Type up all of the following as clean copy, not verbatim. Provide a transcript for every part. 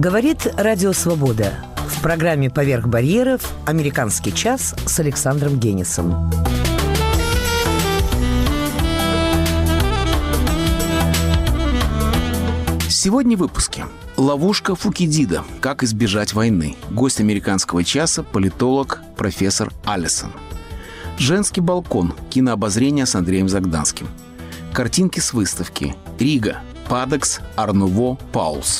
Говорит Радио Свобода. В программе «Поверх барьеров» «Американский час» с Александром Генисом. Сегодня в выпуске. Ловушка Фукидида. Как избежать войны. Гость «Американского часа» – политолог профессор Аллисон. Женский балкон. Кинообозрение с Андреем Загданским. Картинки с выставки. Рига. Падекс. Арнуво. Паулс.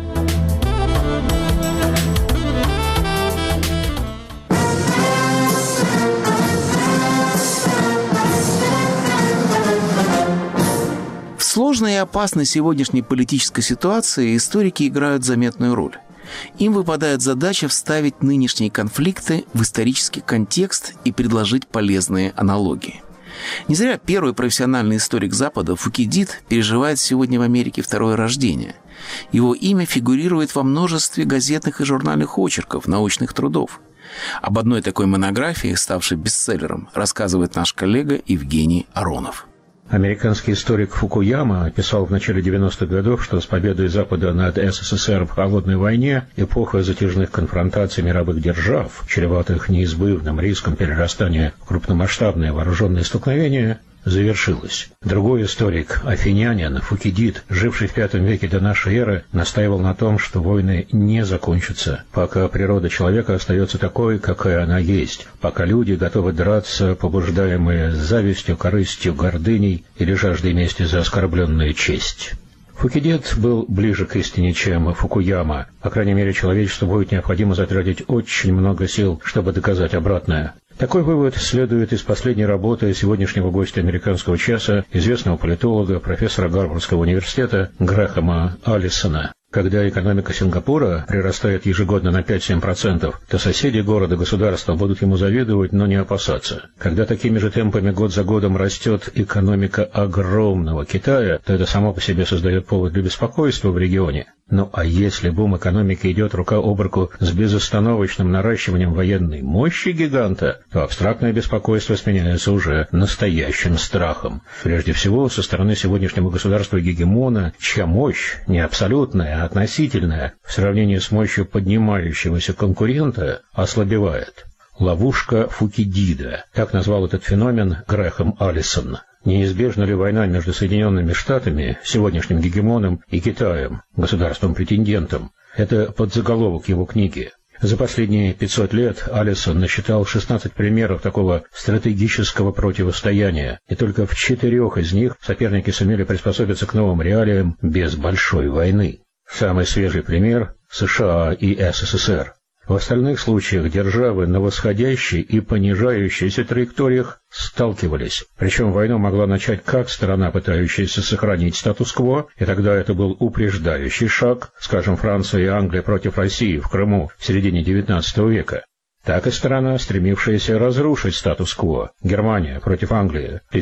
В сложной и опасной сегодняшней политической ситуации историки играют заметную роль. Им выпадает задача вставить нынешние конфликты в исторический контекст и предложить полезные аналогии. Не зря первый профессиональный историк Запада Фукидид переживает сегодня в Америке второе рождение. Его имя фигурирует во множестве газетных и журнальных очерков, научных трудов. Об одной такой монографии, ставшей бестселлером, рассказывает наш коллега Евгений Аронов. Американский историк Фукуяма писал в начале 90-х годов, что с победой Запада над СССР в холодной войне эпоха затяжных конфронтаций мировых держав, чреватых неизбывным риском перерастания в крупномасштабные вооруженные столкновения, завершилась. Другой историк, афинянин Фукидид, живший в V веке до нашей эры, настаивал на том, что войны не закончатся, пока природа человека остается такой, какая она есть, пока люди готовы драться, побуждаемые завистью, корыстью, гордыней или жаждой мести за оскорбленную честь. Фукидид был ближе к истине, чем Фукуяма. По крайней мере, человечеству будет необходимо затратить очень много сил, чтобы доказать обратное. Такой вывод следует из последней работы сегодняшнего гостя «Американского часа», известного политолога, профессора Гарвардского университета Грэхэма Аллисона. Когда экономика Сингапура прирастает ежегодно на 5-7%, то соседи города-государства будут ему завидовать, но не опасаться. Когда такими же темпами год за годом растет экономика огромного Китая, то это само по себе создает повод для беспокойства в регионе. Ну а если бум экономики идет рука об руку с безостановочным наращиванием военной мощи гиганта, то абстрактное беспокойство сменяется уже настоящим страхом. Прежде всего, со стороны сегодняшнего государства-гегемона, чья мощь не абсолютная, а относительная, в сравнении с мощью поднимающегося конкурента, ослабевает. Ловушка Фукидида. Так назвал этот феномен Грэхэм Аллисон. Неизбежна ли война между Соединенными Штатами, сегодняшним гегемоном, и Китаем, государством-претендентом? Это подзаголовок его книги. За последние 500 лет Аллисон насчитал 16 примеров такого стратегического противостояния, и только в 4 из них соперники сумели приспособиться к новым реалиям без большой войны. Самый свежий пример – США и СССР. В остальных случаях державы на восходящей и понижающейся траекториях сталкивались. Причем войну могла начать как сторона, пытающаяся сохранить статус-кво, и тогда это был упреждающий шаг, скажем, Франция и Англия против России в Крыму в середине XIX века, так и сторона, стремившаяся разрушить статус-кво, Германия против Англии в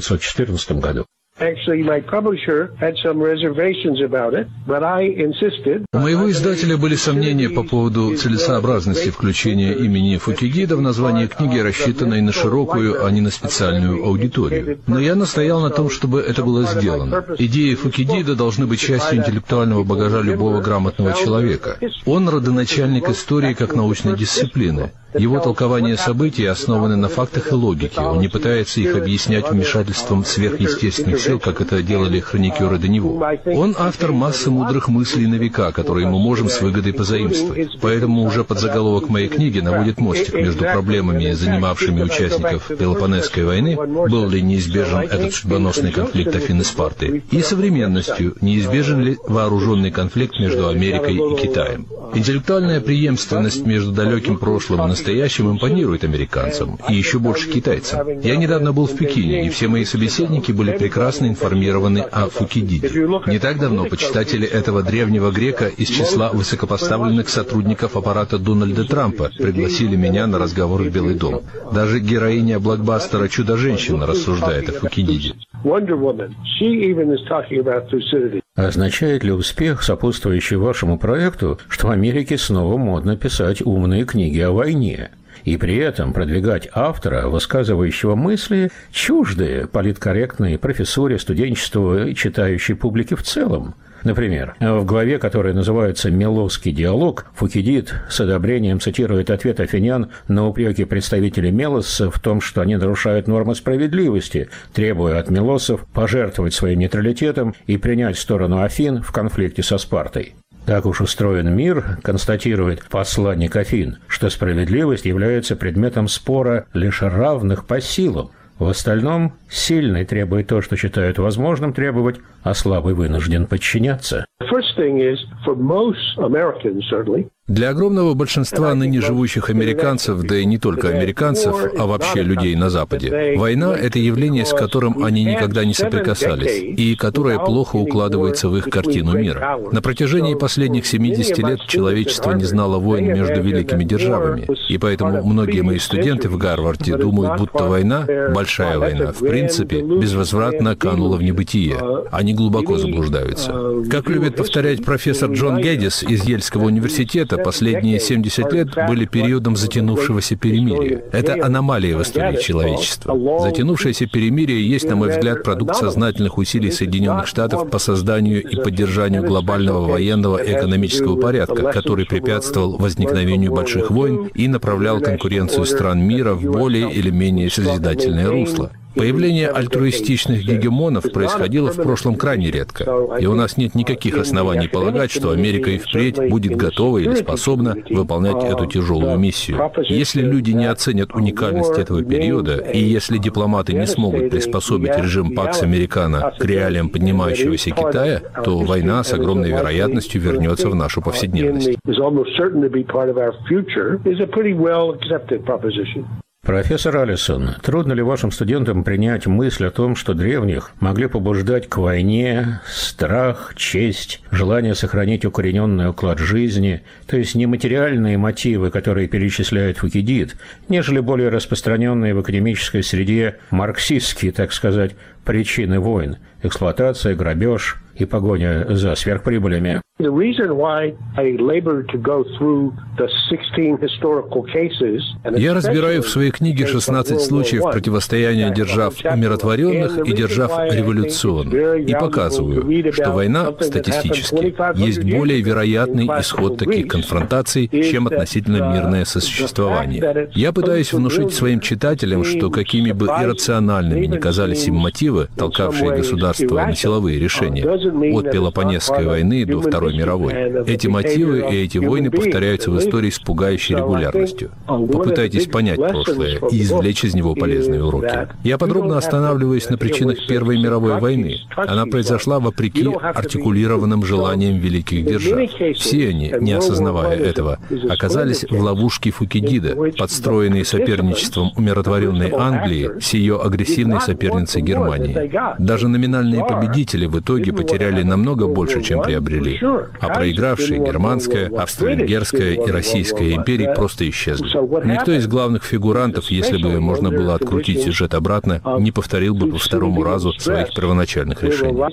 1914 году. У моего издателя были сомнения по поводу целесообразности включения имени Фукидида в название книги, рассчитанной на широкую, а не на специальную аудиторию. Но я настоял на том, чтобы это было сделано. Идеи Фукидида должны быть частью интеллектуального багажа любого грамотного человека. Он родоначальник истории как научной дисциплины. Его толкования событий основаны на фактах и логике. Он не пытается их объяснять вмешательством сверхъестественных сил, как это делали хроникеры до него. Он автор массы мудрых мыслей на века, которые мы можем с выгодой позаимствовать. Поэтому уже подзаголовок моей книги наводит мостик между проблемами, занимавшими участников Пелопоннесской войны, был ли неизбежен этот судьбоносный конфликт Афин и Спарты, и современностью, неизбежен ли вооруженный конфликт между Америкой и Китаем. Интеллектуальная преемственность между далеким прошлым и настоящим импонирует американцам, и еще больше китайцам. Я недавно был в Пекине, и все мои собеседники были прекрасно информированы о Фукидиде. Не так давно почитатели этого древнего грека из числа высокопоставленных сотрудников аппарата Дональда Трампа пригласили меня на разговор в Белый дом. Даже героиня блокбастера «Чудо-женщина» рассуждает о Фукидиде. Означает ли успех, сопутствующий вашему проекту, что в Америке снова модно писать умные книги о войне, и при этом продвигать автора, высказывающего мысли, чуждые политкорректной профессуре, студенчеству и читающей публике в целом? Например, в главе, которая называется «Мелосский диалог», Фукидид с одобрением цитирует ответ афинян на упреки представителей Мелоса в том, что они нарушают нормы справедливости, требуя от мелоссов пожертвовать своим нейтралитетом и принять сторону Афин в конфликте со Спартой. Так уж устроен мир, констатирует посланник Афин, что справедливость является предметом спора лишь равных по силам. В остальном сильный требует то, что считают возможным требовать, а слабый вынужден подчиняться. Для огромного большинства ныне живущих американцев, да и не только американцев, а вообще людей на Западе, война – это явление, с которым они никогда не соприкасались, и которое плохо укладывается в их картину мира. На протяжении последних 70 лет человечество не знало войн между великими державами, и поэтому многие мои студенты в Гарварде думают, будто война, большая война, в принципе, безвозвратно канула в небытие. Они глубоко заблуждаются. Как любит повторять профессор Джон Гэддис из Ельского университета, последние 70 лет были периодом затянувшегося перемирия. Это аномалия в истории человечества. Затянувшееся перемирие есть, на мой взгляд, продукт сознательных усилий Соединенных Штатов по созданию и поддержанию глобального военного и экономического порядка, который препятствовал возникновению больших войн и направлял конкуренцию стран мира в более или менее созидательное русло. Появление альтруистичных гегемонов происходило в прошлом крайне редко, и у нас нет никаких оснований полагать, что Америка и впредь будет готова или способна выполнять эту тяжелую миссию. Если люди не оценят уникальность этого периода, и если дипломаты не смогут приспособить режим Пакс Американо к реалиям поднимающегося Китая, то война с огромной вероятностью вернется в нашу повседневность. Профессор Аллисон, трудно ли вашим студентам принять мысль о том, что древних могли побуждать к войне страх, честь, желание сохранить укорененный уклад жизни, то есть не материальные мотивы, которые перечисляет Фукидид, нежели более распространенные в академической среде марксистские, так сказать, причины войн – эксплуатация, грабеж и погоня за сверхприбылями? Я разбираю в своей книге 16 случаев противостояния держав умиротворенных и держав революционных и показываю, что война статистически есть более вероятный исход таких конфронтаций, чем относительно мирное сосуществование. Я пытаюсь внушить своим читателям, что какими бы иррациональными ни казались им мотивы, толкавшие государства на силовые решения, от Пелопонесской войны до Второй мировой. Эти мотивы и эти войны повторяются в истории с пугающей регулярностью. Попытайтесь понять прошлое и извлечь из него полезные уроки. Я подробно останавливаюсь на причинах Первой мировой войны. Она произошла вопреки артикулированным желаниям великих держав. Все они, не осознавая этого, оказались в ловушке Фукидида, подстроенной соперничеством умиротворенной Англии с ее агрессивной соперницей Германией. Даже номинальные победители в итоге потеряли намного больше, чем приобрели, а проигравшие германская, австро-венгерская и российская империи просто исчезли. Никто из главных фигурантов, если бы можно было открутить сюжет обратно, не повторил бы по второму разу своих первоначальных решений.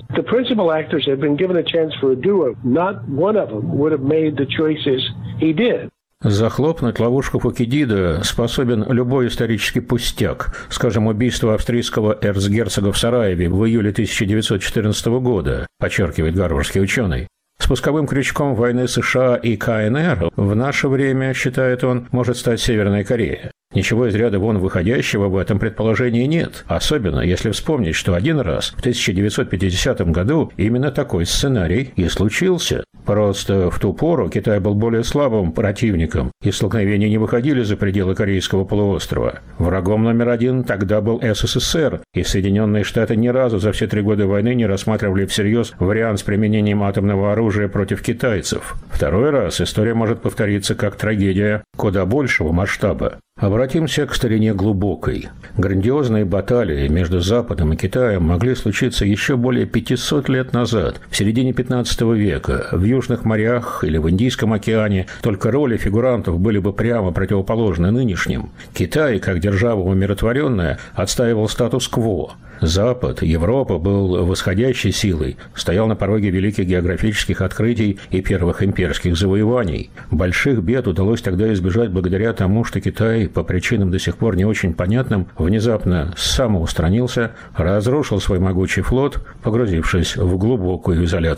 Захлопнуть ловушку Фукидида способен любой исторический пустяк, скажем, убийство австрийского эрцгерцога в Сараеве в июле 1914 года, подчеркивает гарвардский ученый. Спусковым крючком войны США и КНР в наше время, считает он, может стать Северная Корея. Ничего из ряда вон выходящего в этом предположении нет, особенно если вспомнить, что один раз в 1950 году именно такой сценарий и случился. Просто в ту пору Китай был более слабым противником, и столкновения не выходили за пределы Корейского полуострова. Врагом номер один тогда был СССР, и Соединенные Штаты ни разу за все 3 года войны не рассматривали всерьез вариант с применением атомного оружия против китайцев. Второй раз история может повториться как трагедия куда большего масштаба. Обратимся к старине глубокой. Грандиозные баталии между Западом и Китаем могли случиться еще более 500 лет назад, в середине 15 века, в Южных морях или в Индийском океане, только роли фигурантов были бы прямо противоположны нынешним. Китай, как держава умиротворенная, отстаивал статус-кво. Запад, Европа был восходящей силой, стоял на пороге великих географических открытий и первых имперских завоеваний. Больших бед удалось тогда избежать благодаря тому, что Китай, по причинам до сих пор не очень понятным, внезапно самоустранился, разрушил свой могучий флот, погрузившись в глубокую изоляцию.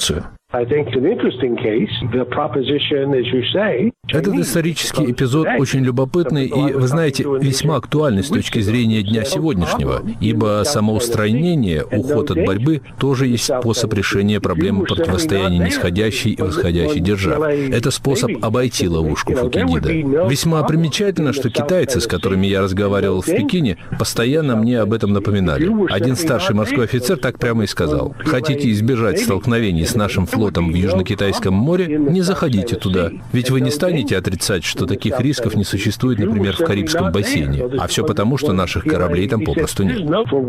Этот исторический эпизод очень любопытный и, вы знаете, весьма актуальный с точки зрения дня сегодняшнего, ибо самоустранение, уход от борьбы тоже есть способ решения проблемы противостояния нисходящей и восходящей державы. Это способ обойти ловушку Фукидида. Весьма примечательно, что китайцы, с которыми я разговаривал в Пекине, постоянно мне об этом напоминали. Один старший морской офицер так прямо и сказал: «Хотите избежать столкновений с нашим флотом в Южно-Китайском море, не заходите туда. Ведь вы не станете отрицать, что таких рисков не существует, например, в Карибском бассейне. А все потому, что наших кораблей там попросту нет».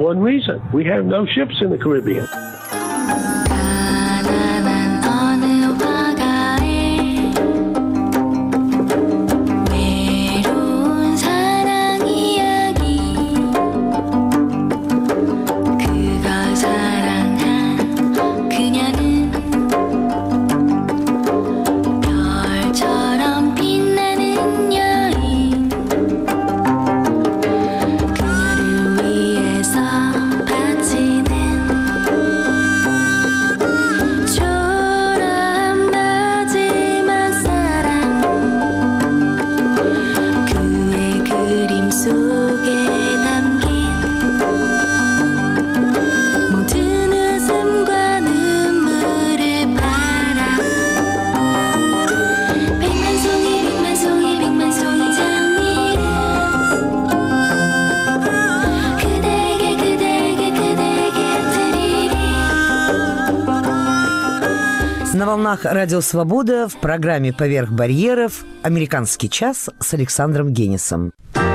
На волнах Радио Свобода в программе «Поверх барьеров» «Американский час» с Александром Генисом.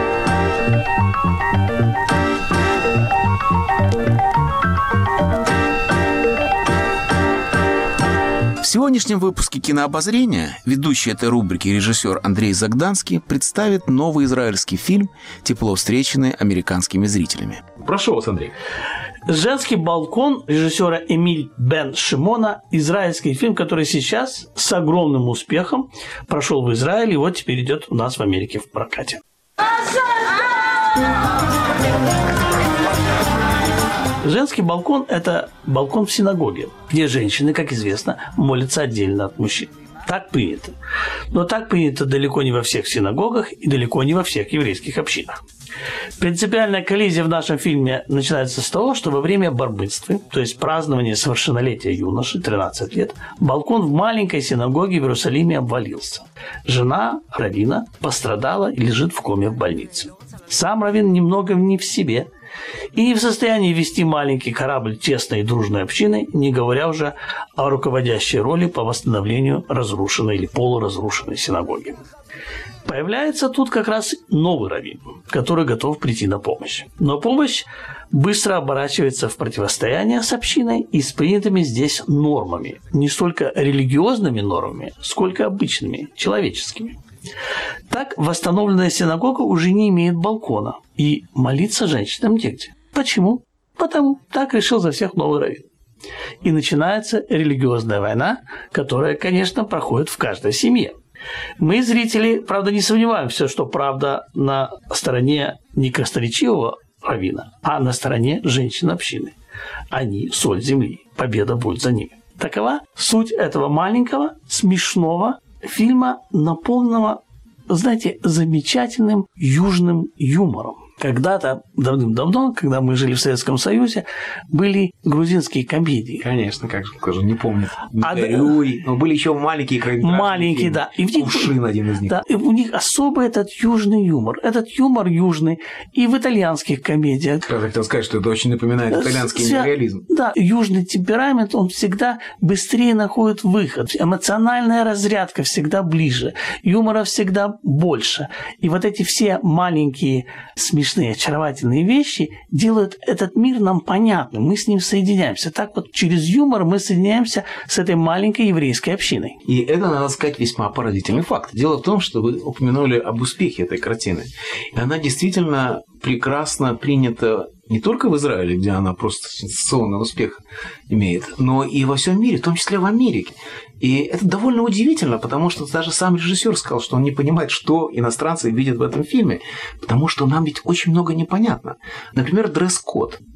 В сегодняшнем выпуске «Кинообозрения» ведущий этой рубрики режиссер Андрей Загданский представит новый израильский фильм, тепло встреченный американскими зрителями. Прошу вас, Андрей. «Женский балкон» режиссера Эмиль Бен-Шимона, израильский фильм, который сейчас с огромным успехом прошел в Израиле и вот теперь идет у нас в Америке в прокате. Женский балкон – это балкон в синагоге, где женщины, как известно, молятся отдельно от мужчин. Так принято. Но так принято далеко не во всех синагогах и далеко не во всех еврейских общинах. Принципиальная коллизия в нашем фильме начинается с того, что во время бар-мицвы, то есть празднования совершеннолетия юноши, 13 лет, балкон в маленькой синагоге в Иерусалиме обвалился. Жена раввина пострадала и лежит в коме в больнице. Сам раввин немного не в себе и не в состоянии вести маленький корабль тесной и дружной общины, не говоря уже о руководящей роли по восстановлению разрушенной или полуразрушенной синагоги. Появляется тут как раз новый раввин, который готов прийти на помощь. Но помощь быстро оборачивается в противостояние с общиной и с принятыми здесь нормами. Не столько религиозными нормами, сколько обычными, человеческими. Так восстановленная синагога уже не имеет балкона, и молиться женщинам негде. Почему? Потому так решил за всех новый раввин. И начинается религиозная война, которая, конечно, проходит в каждой семье. Мы, зрители, правда, не сомневаемся, что правда на стороне не красноречивого раввина, а на стороне женщин общины. Они – соль земли, победа будет за ними. Такова суть этого маленького, смешного фильма, наполненного, знаете, замечательным южным юмором. Когда-то, давным-давно, когда мы жили в Советском Союзе, были грузинские комедии. Конечно, как же не помню. Но были еще маленькие маленькие, да. И в них, Кувшин один из них. Да, и у них особый этот южный юмор. Этот юмор южный и в итальянских комедиях. Я хотел сказать, что это очень напоминает итальянский империализм. Да, южный темперамент, он всегда быстрее находит выход. Эмоциональная разрядка всегда ближе. Юмора всегда больше. И вот эти все маленькие смешные, очаровательные вещи делают этот мир нам понятным. Мы с ним соединяемся. Так вот, через юмор мы соединяемся с этой маленькой еврейской общиной. И это, надо сказать, весьма поразительный факт. Дело в том, что вы упомянули об успехе этой картины. И она действительно прекрасно принята не только в Израиле, где она просто сенсационный успех имеет, но и во всем мире, в том числе в Америке. И это довольно удивительно, потому что даже сам режиссер сказал, что он не понимает, что иностранцы видят в этом фильме, потому что нам ведь очень много непонятно. Например, дресс-код.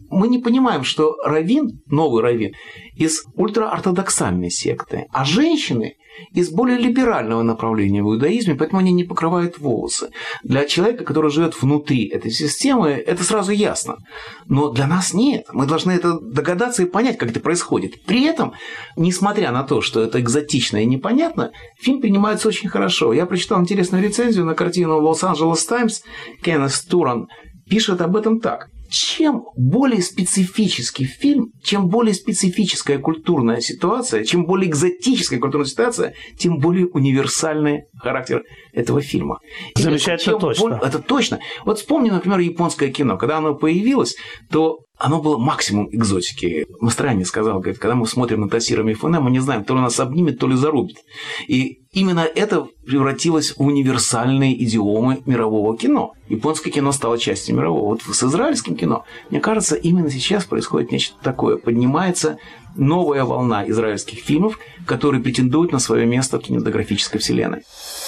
мы не понимаем, что раввин, новый раввин, из ультраортодоксальной секты, а женщины из более либерального направления в иудаизме, поэтому они не покрывают волосы. Для человека, который живет внутри этой системы, это сразу ясно. Но для нас нет. Мы должны это догадаться и понять, как это происходит. При этом, несмотря на то, что это экзотично и непонятно, фильм принимается очень хорошо. Я прочитал интересную рецензию на картину Los-Angeles Times. Кеннес Туран пишет об этом так. Чем более специфический фильм, чем более специфическая культурная ситуация, чем более экзотическая культурная ситуация, тем более универсальный характер этого фильма. Замечательно, точно. Это точно. Вот вспомни, например, японское кино. Когда оно появилось, то оно было максимум экзотики. Мастроянин сказал, говорит, когда мы смотрим на Тасиро Мифуне, мы не знаем, то ли нас обнимет, то ли зарубит. И именно это превратилось в универсальные идиомы мирового кино. Японское кино стало частью мирового. Вот с израильским кино, мне кажется, именно сейчас происходит нечто такое. Поднимается новая волна израильских фильмов, которые претендуют на свое место в кинематографической вселенной.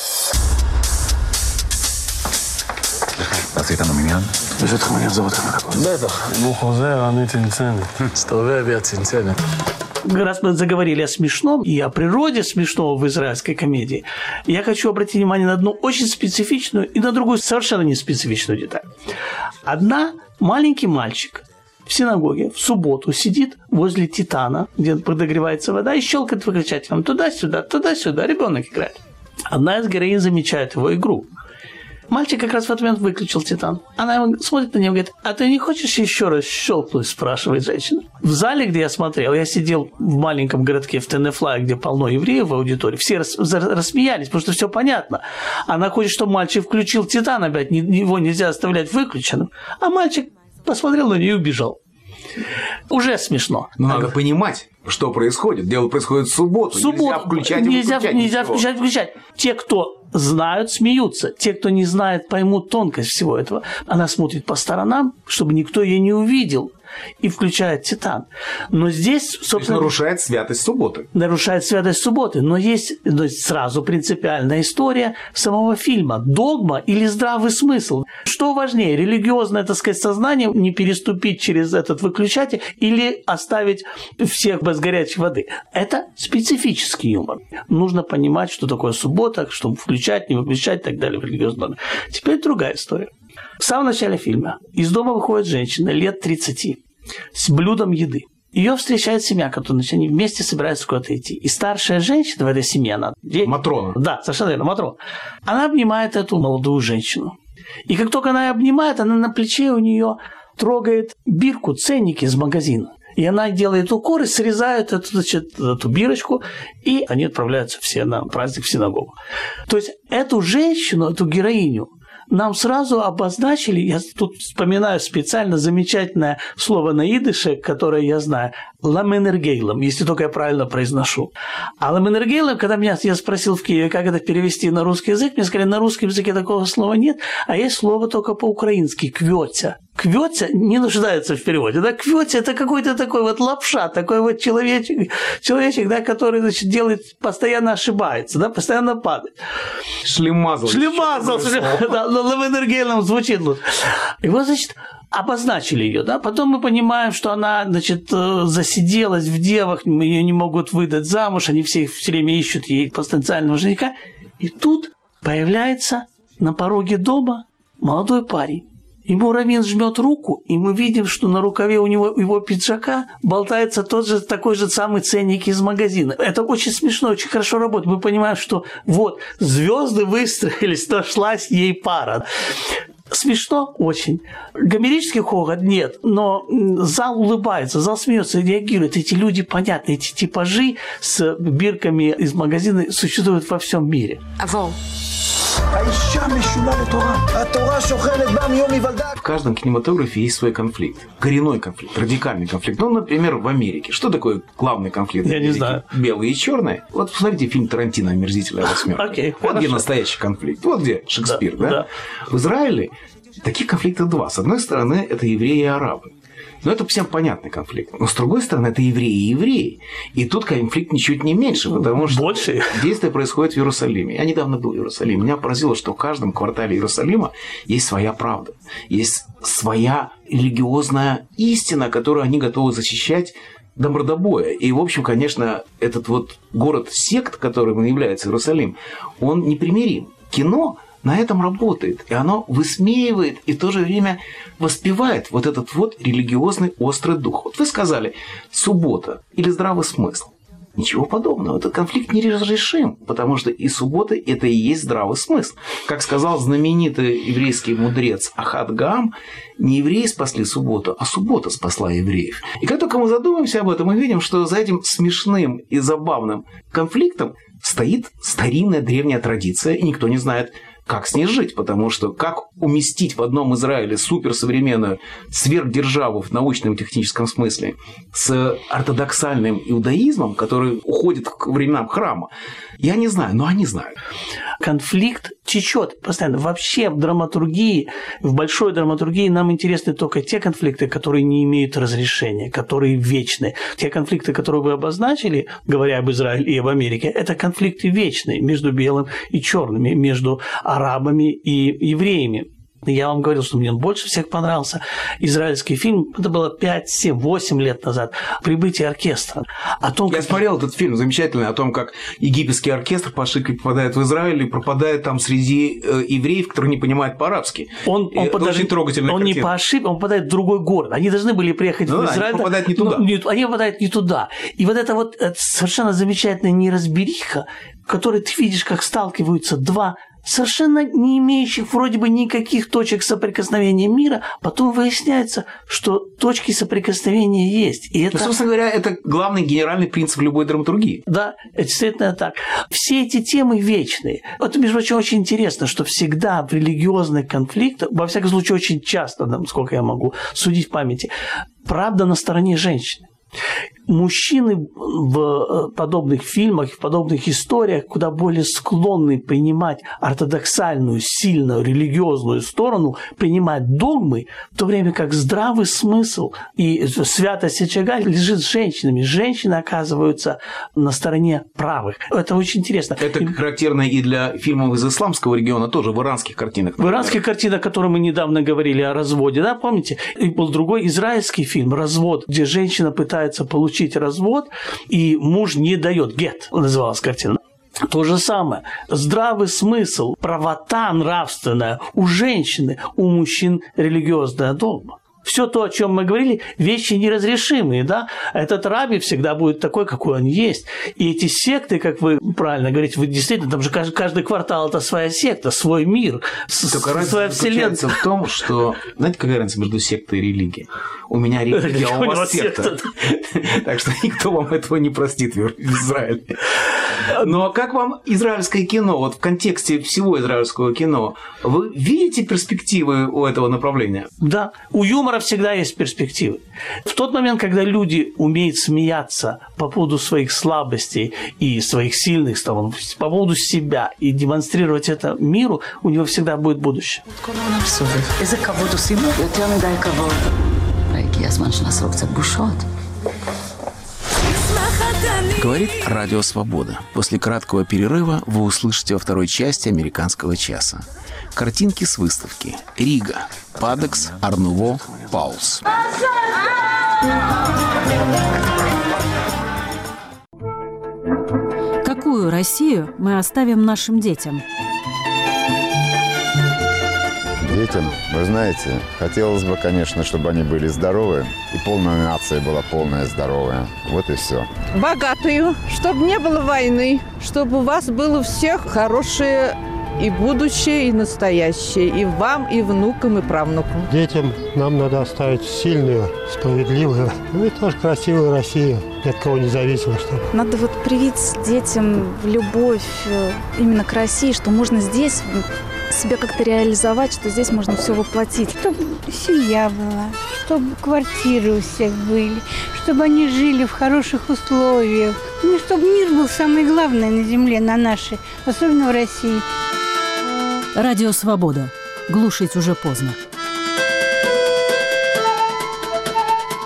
עשית לנו מניין? ברשותך, אני אחזור אותך לדקות. בטח. אם הוא חוזר, אני צנצנת. תסתובב, יא צנצנת. Раз мы заговорили о смешном и о природе смешного в израильской комедии, я хочу обратить внимание на одну очень специфичную и на другую совершенно не специфичную деталь. Одна – маленький мальчик в синагоге в субботу сидит возле Титана, где подогревается вода, и щелкает выключателем туда-сюда, ребенок играет. Одна из героинь замечает его игру. Мальчик как раз в этот момент выключил Титан. Она смотрит на него и говорит: а ты не хочешь еще раз щелкнуть? Спрашивает женщина. В зале, где я смотрел, я сидел в маленьком городке в Тенефлае, где полно евреев в аудитории, все рассмеялись, потому что все понятно. Она хочет, чтобы мальчик включил Титан опять, его нельзя оставлять выключенным. А мальчик посмотрел на нее и убежал. Уже смешно. Но надо понимать, что происходит. Дело происходит в субботу. Нельзя включать нельзя включать. Те, кто знают, смеются. Те, кто не знает, поймут тонкость всего этого. Она смотрит по сторонам, чтобы никто ее не увидел, и включает Титан. Но здесь, собственно... нарушает святость субботы. Нарушает святость субботы. Но есть сразу принципиальная история самого фильма. Догма или здравый смысл? Что важнее, религиозное, так сказать, сознание не переступить через этот выключатель или оставить всех без горячей воды? Это специфический юмор. Нужно понимать, что такое суббота, что включать, не выключать и так далее в религиозном. Теперь другая история. В самом начале фильма из дома выходит женщина лет 30 с блюдом еды. Ее встречает семья, которая они вместе собираются куда-то идти. И старшая женщина в этой семье, она... Матрона. Да, совершенно верно, Матрона. Она обнимает эту молодую женщину. И как только она ее обнимает, она на плече у нее трогает бирку, ценники из магазина. И она делает укор и срезает эту бирочку, и они отправляются все на праздник в синагогу. То есть эту женщину, эту героиню, нам сразу обозначили, я тут вспоминаю специально замечательное слово на идыше, которое я знаю, ламенергейлом, если только я правильно произношу. А ламенергейлом, когда я спросил в Киеве, как это перевести на русский язык, мне сказали, на русском языке такого слова нет, а есть слово только по-украински – квётя. Квётя не нуждается в переводе. Да? Квётя – это какой-то такой вот лапша, такой вот человечек, да, который, значит, делает, постоянно ошибается, да, постоянно падает. Шлемазал. Да, но ламенергейлом звучит лучше. И вот, значит, обозначили ее, да, потом мы понимаем, что она, значит, засиделась в девах, ее не могут выдать замуж, они все время ищут ей потенциального жениха, и тут появляется на пороге дома молодой парень. Ему раввин жмет руку, и мы видим, что на рукаве у него его пиджака болтается такой же самый ценник из магазина. Это очень смешно, очень хорошо работает. Мы понимаем, что вот звезды выстроились, нашлась ей пара. Смешно очень. Гомерический хохот нет, но зал улыбается, зал смеется, реагирует. Эти люди понятны, эти типажи с бирками из магазина существуют во всем мире. В каждом кинематографе есть свой конфликт. Коренной конфликт, радикальный конфликт. Ну, например, в Америке. Что такое главный конфликт? Я не знаю. Белые и черные. Вот посмотрите фильм Тарантино «Омерзительная восьмерка». Окей, вот хорошо. где настоящий конфликт. Вот где Шекспир. Да? В Израиле таких конфликтов два. С одной стороны, это евреи и арабы. Но это всем понятный конфликт. Но, с другой стороны, это евреи и евреи. И тут конфликт ничуть не меньше, потому что больше. Действие происходит в Иерусалиме. Я недавно был в Иерусалиме. Меня поразило, что в каждом квартале Иерусалима есть своя правда. Есть своя религиозная истина, которую они готовы защищать до мордобоя. И, в общем, конечно, этот вот город-сект, которым является Иерусалим, он непримирим. Кино на этом работает, и оно высмеивает и в то же время воспевает вот этот вот религиозный острый дух. Вот вы сказали «суббота» или «здравый смысл». Ничего подобного. Этот конфликт неразрешим, потому что и суббота – это и есть здравый смысл. Как сказал знаменитый еврейский мудрец Ахад Гаам, не евреи спасли субботу, а суббота спасла евреев. И как только мы задумаемся об этом, мы видим, что за этим смешным и забавным конфликтом стоит старинная древняя традиция, и никто не знает, как с ней жить, потому что как уместить в одном Израиле суперсовременную сверхдержаву в научном и техническом смысле с ортодоксальным иудаизмом, который уходит к временам храма, я не знаю, но они знают. Конфликт течет постоянно. Вообще в драматургии, в большой драматургии нам интересны только те конфликты, которые не имеют разрешения, которые вечны. Те конфликты, которые вы обозначили, говоря об Израиле и об Америке, это конфликты вечные между белым и черными, между арабами и евреями. Я вам говорил, что мне больше всех понравился израильский фильм. Это было 5, 7, 8 лет назад. «Прибытие оркестра». Я смотрел этот фильм замечательный о том, как египетский оркестр по ошибке попадает в Израиль и пропадает там среди евреев, которые не понимают по-арабски. Это очень трогательная картина. Он не по ошибке, он попадает в другой город. Они должны были приехать в Израиль. Они попадают не туда. Они попадают не туда. И вот это вот совершенно замечательная неразбериха, в которой ты видишь, как сталкиваются два совершенно не имеющих вроде бы никаких точек соприкосновения мира, потом выясняется, что точки соприкосновения есть. И это... собственно говоря, это главный генеральный принцип любой драматургии. Да, это действительно так. Все эти темы вечные. Это, между прочим, очень интересно, что всегда в религиозных конфликтах, во всяком случае, очень часто, насколько я могу судить в памяти, правда на стороне женщины. Мужчины в подобных фильмах, в подобных историях куда более склонны принимать ортодоксальную, сильную, религиозную сторону, принимать догмы, в то время как здравый смысл и святость очага лежит с женщинами. Женщины оказываются на стороне правых. Это очень интересно. Это характерно и для фильмов из исламского региона, тоже в иранских картинах. В иранских картинах, о которых мы недавно говорили, о разводе, да, помните? И был другой израильский фильм «Развод», где женщина пытается получить развод, и муж не дает. «Гет» называлась картина. То же самое. Здравый смысл, правота нравственная у женщины, у мужчин религиозная догма. Все то, о чем мы говорили, вещи неразрешимые, да? Этот раби всегда будет такой, какой он есть. И эти секты, как вы правильно говорите, вы действительно, там же каждый квартал – это своя секта, свой мир, своя вселенная. Только в том, что, знаете, какая разница между сектой и религией? У меня религия, а у вас секта. Так что никто вам этого не простит в Израиле. Но как вам израильское кино, вот в контексте всего израильского кино, вы видите перспективы у этого направления? Да, у юмора всегда есть перспективы. В тот момент, когда люди умеют смеяться по поводу своих слабостей и своих сильных сторон, по поводу себя и демонстрировать это миру, у него всегда будет будущее. Говорит Радио Свобода. После краткого перерыва вы услышите во второй части «Американского часа». Картинки с выставки. Рига. Падекс, Арнуво, Паулс. Какую Россию мы оставим нашим детям? Детям, вы знаете, хотелось бы, конечно, чтобы они были здоровы, и полная нация была полная здоровая. Вот и все. Богатую, чтобы не было войны, чтобы у вас было у всех хорошее и будущее, и настоящее, и вам, и внукам, и правнукам. Детям нам надо оставить сильную, справедливую, ну и тоже красивую Россию, ни от кого не зависимо. Чтобы. Надо вот привить детям любовь именно к России, что можно здесь себя как-то реализовать, что здесь можно все воплотить. Чтобы семья была, чтобы квартиры у всех были, чтобы они жили в хороших условиях. Ну, чтобы мир был самое главное на земле, на нашей, особенно в России. Радио «Свобода». Глушить уже поздно.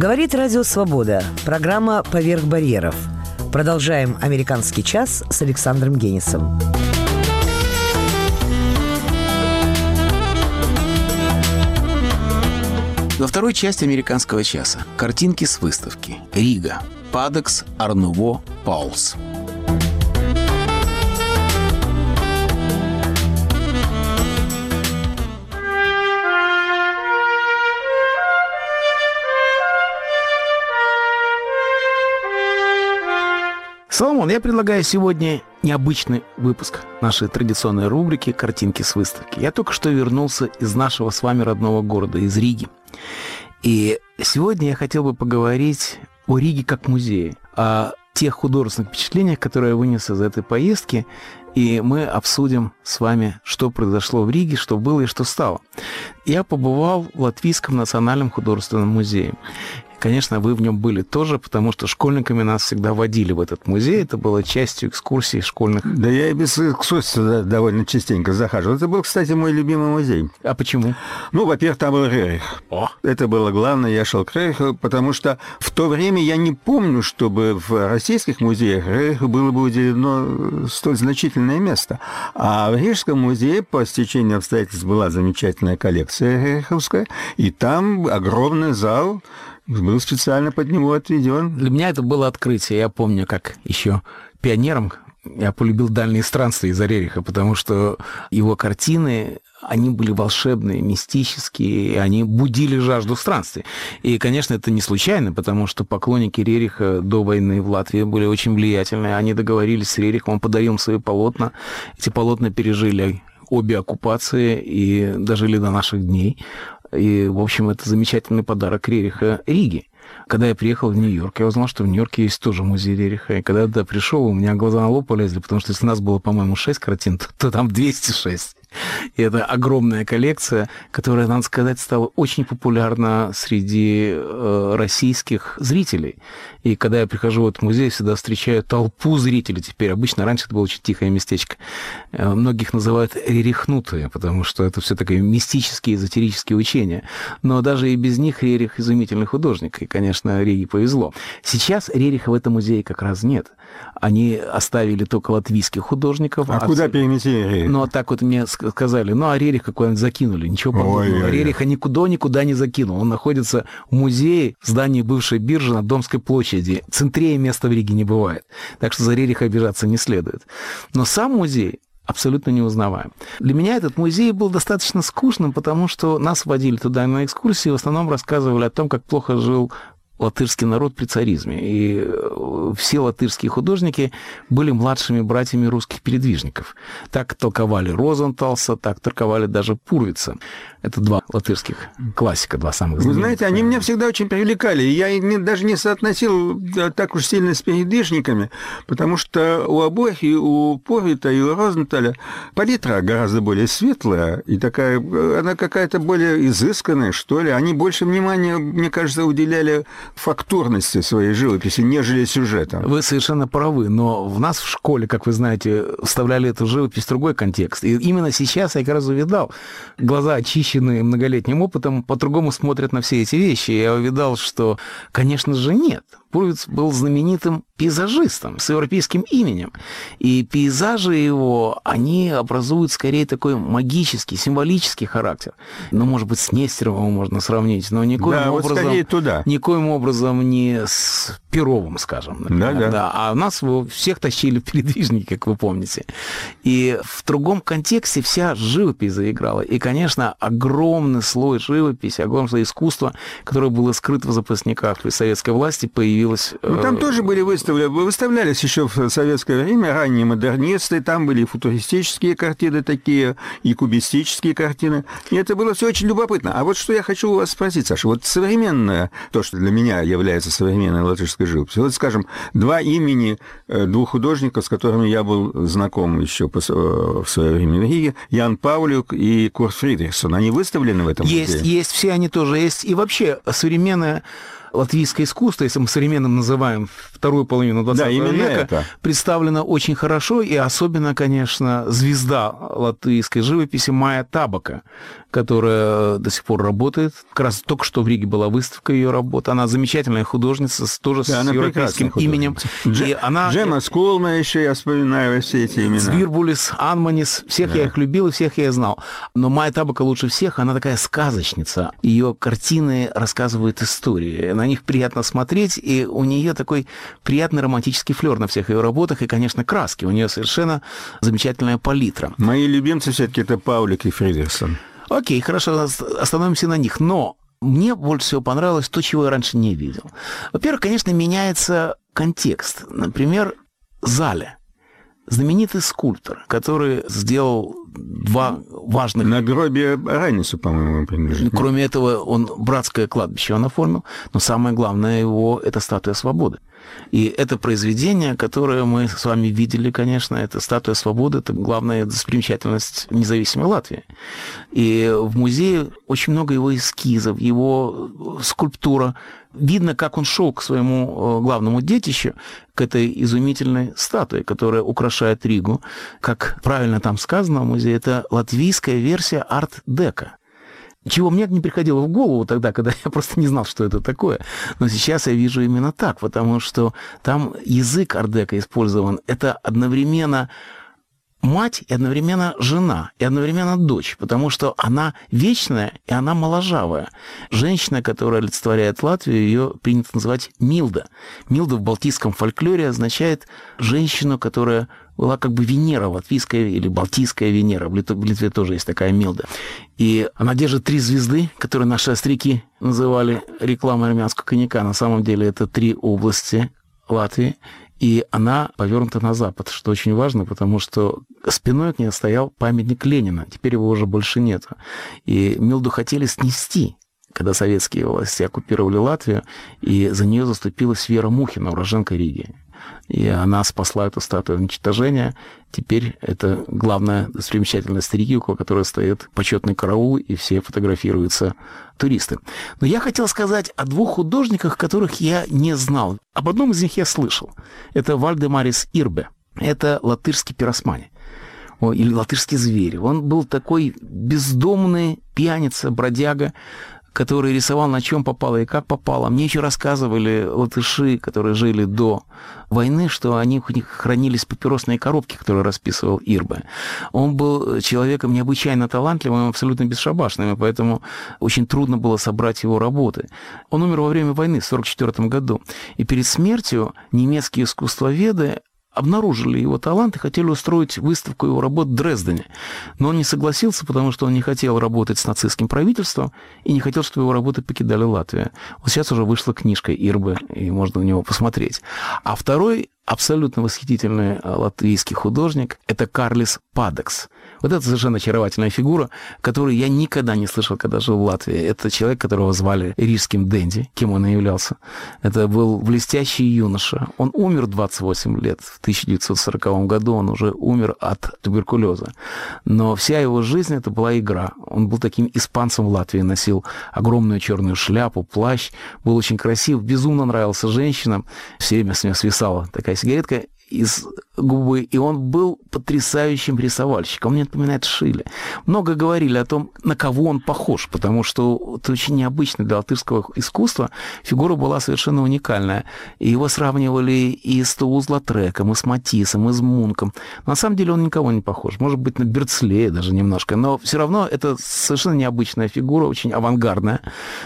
Говорит Радио Свобода. Программа «Поверх барьеров». Продолжаем «Американский час» с Александром Генисом. Во второй части «Американского часа» картинки с выставки. Рига. Падекс Арнуво Паулс. Соломон, я предлагаю сегодня необычный выпуск нашей традиционной рубрики «Картинки с выставки». Я только что вернулся из нашего с вами родного города, из Риги. И сегодня я хотел бы поговорить о Риге как музее, о тех художественных впечатлениях, которые я вынес из этой поездки, и мы обсудим с вами, что произошло в Риге, что было и что стало. Я побывал в Латвийском национальном художественном музее. Конечно, вы в нем были тоже, потому что школьниками нас всегда водили в этот музей. Это было частью экскурсий школьных. Да я и без экскурсий туда довольно частенько захаживал. Это был, кстати, мой любимый музей. А почему? Ну, во-первых, там был Рерих. Это было главное. Я шел к Рериху, потому что в то время я не помню, чтобы в российских музеях Рериху было бы уделено столь значительное место. А в Рижском музее по стечению обстоятельств была замечательная коллекция рериховская, и там огромный зал был специально под него отведен. Для меня это было открытие. Я помню, как еще пионером я полюбил дальние странствия из-за Рериха, потому что его картины, они были волшебные, мистические, они будили жажду странствий. И, конечно, это не случайно, потому что поклонники Рериха до войны в Латвии были очень влиятельные. Они договорились с Рерихом, он подарил им свои полотна. Эти полотна пережили обе оккупации и дожили до наших дней. И, в общем, это замечательный подарок Рериха Риге. Когда я приехал в Нью-Йорк, я узнал, что в Нью-Йорке есть тоже музей Рериха. И когда я туда пришел, у меня глаза на лоб полезли, потому что если у нас было, по-моему, 6 картин, то там 206. И это огромная коллекция, которая, надо сказать, стала очень популярна среди российских зрителей. И когда я прихожу в этот музей, всегда встречаю толпу зрителей теперь. Обычно раньше это было очень тихое местечко. Многих называют рерихнутые, потому что это все такие мистические, эзотерические учения. Но даже и без них Рерих изумительный художник. И, конечно, Риге повезло. Сейчас Рериха в этом музее как раз нет. Они оставили только латвийских художников. А куда перенесли Рерих? Ну, а так вот мне сказали, ну, а Рериха куда-нибудь закинули. Ничего подобного. Рериха никуда не закинул. Он находится в музее, в здании бывшей биржи на Домской площади. Центрее места в Риге не бывает. Так что за Рериха обижаться не следует. Но сам музей абсолютно неузнаваем. Для меня этот музей был достаточно скучным, потому что нас водили туда на экскурсии, в основном рассказывали о том, как плохо жил латышский народ при царизме. И все латышские художники были младшими братьями русских передвижников. Так толковали Розенталса, так толковали даже Пурвица. Это два латышских классика, два самых знаменитых. Вы знаете, они меня всегда очень привлекали. Я их даже не соотносил так уж сильно с передвижниками, потому что у обоих, и у Пурвица, и у Розенталя палитра гораздо более светлая, и такая, она какая-то более изысканная, что ли. Они больше внимания, мне кажется, уделяли фактурности своей живописи, нежели сюжета. Вы совершенно правы, но в нас в школе, как вы знаете, вставляли эту живопись в другой контекст. И именно сейчас я как раз увидал, глаза очищенные многолетним опытом, по-другому смотрят на все эти вещи. Я увидал, что, конечно же, нет. Пурвиц был знаменитым пейзажистом с европейским именем. И пейзажи его, они образуют скорее такой магический, символический характер. Ну, может быть, с Нестеровым можно сравнить, но никоим образом не с Перовым, скажем. Да. А нас всех тащили передвижники, как вы помните. И в другом контексте вся живопись заиграла. И, конечно, огромный слой живописи, огромный слой искусства, которое было скрыто в запасниках при советской власти, появилось. Ну, там тоже были выставлялись еще в советское время ранние модернисты, там были и футуристические картины такие, и кубистические картины. И это было все очень любопытно. А вот что я хочу у вас спросить, Саша. Вот современное, то, что для меня является современной латышской живописью, вот, скажем, два имени двух художников, с которыми я был знаком еще в свое время в Риге, Ян Паулюк и Курт Фридрихсон. Они выставлены в этом музее? Есть, все они тоже есть. И вообще современная латвийское искусство, если мы современным называем вторую половину 20 века, представлено очень хорошо, и особенно, конечно, звезда латвийской живописи Майя Табака, которая до сих пор работает. Как раз только что в Риге была выставка ее работ. Она замечательная художница, тоже с европейским именем. Джема Скулна еще, я вспоминаю все эти имена. Цвирбулис, Анманис, всех я их любил и всех я знал. Но Майя Табака лучше всех, она такая сказочница. Ее картины рассказывают истории. На них приятно смотреть, и у нее такой приятный романтический флер на всех ее работах, и, конечно, краски. У нее совершенно замечательная палитра. Мои любимцы все-таки это Паулик и Фридерсон. Окей, хорошо, остановимся на них. Но мне больше всего понравилось то, чего я раньше не видел. Во-первых, конечно, меняется контекст. Например, Зале. Знаменитый скульптор, который сделал два важных... Надгробие Райнису, по-моему, принадлежит. Кроме этого, он братское кладбище он оформил, но самое главное его – это статуя свободы. И это произведение, которое мы с вами видели, конечно, это статуя свободы, это главная достопримечательность независимой Латвии. И в музее очень много его эскизов, его скульптура. Видно, как он шел к своему главному детищу, к этой изумительной статуе, которая украшает Ригу. Как правильно там сказано в музее, это латвийская версия арт-дека. Чего мне не приходило в голову тогда, когда я просто не знал, что это такое. Но сейчас я вижу именно так, потому что там язык арт-дека использован. Это одновременно мать и одновременно жена, и одновременно дочь, потому что она вечная и она моложавая. Женщина, которая олицетворяет Латвию, ее принято называть Милда. Милда в балтийском фольклоре означает женщину, которая была как бы Венера, латвийская или балтийская Венера. В Литве тоже есть такая Милда. И она держит 3 звезды, которые наши остряки называли рекламой армянского коньяка. На самом деле это 3 области Латвии. И она повернута на запад, что очень важно, потому что спиной к ней стоял памятник Ленина. Теперь его уже больше нет. И Милду хотели снести, когда советские власти оккупировали Латвию, и за нее заступилась Вера Мухина, уроженка Риги. И она спасла эту статую уничтожения. Теперь это главная достопримечательность Риги, около которой стоит почетный караул, и все фотографируются туристы. Но я хотел сказать о 2 художниках, которых я не знал. Об одном из них я слышал. Это Вальдемарис Ирбе. Это латышский пиросмани. Или латышский зверь. Он был такой бездомный пьяница, бродяга, который рисовал на чем попало и как попало. Мне еще рассказывали латыши, которые жили до войны, что у них хранились папиросные коробки, которые расписывал Ирбе. Он был человеком необычайно талантливым, абсолютно бесшабашным, и поэтому очень трудно было собрать его работы. Он умер во время войны в 1944 году. И перед смертью немецкие искусствоведы обнаружили его талант и хотели устроить выставку его работ в Дрездене. Но он не согласился, потому что он не хотел работать с нацистским правительством и не хотел, чтобы его работы покидали Латвию. Вот сейчас уже вышла книжка Ирбе, и можно на него посмотреть. А второй абсолютно восхитительный латвийский художник – это Карлис Падекс. Вот это совершенно очаровательная фигура, которую я никогда не слышал, когда жил в Латвии. Это человек, которого звали рижским Дэнди, кем он и являлся. Это был блестящий юноша. Он умер в 28 лет. В 1940 году он уже умер от туберкулеза. Но вся его жизнь – это была игра. Он был таким испанцем в Латвии, носил огромную черную шляпу, плащ, был очень красив, безумно нравился женщинам. Все время с него свисала такая сигаретка из губы, и он был потрясающим рисовальщиком. Он мне напоминает Шиле. Много говорили о том, на кого он похож, потому что это очень необычно для латышского искусства. Фигура была совершенно уникальная. И его сравнивали и с Тулуз-Латреком, и с Матиссом, и с Мунком. Но на самом деле он никого не похож. Может быть, на Берцлея даже немножко. Но все равно это совершенно необычная фигура, очень авангардная.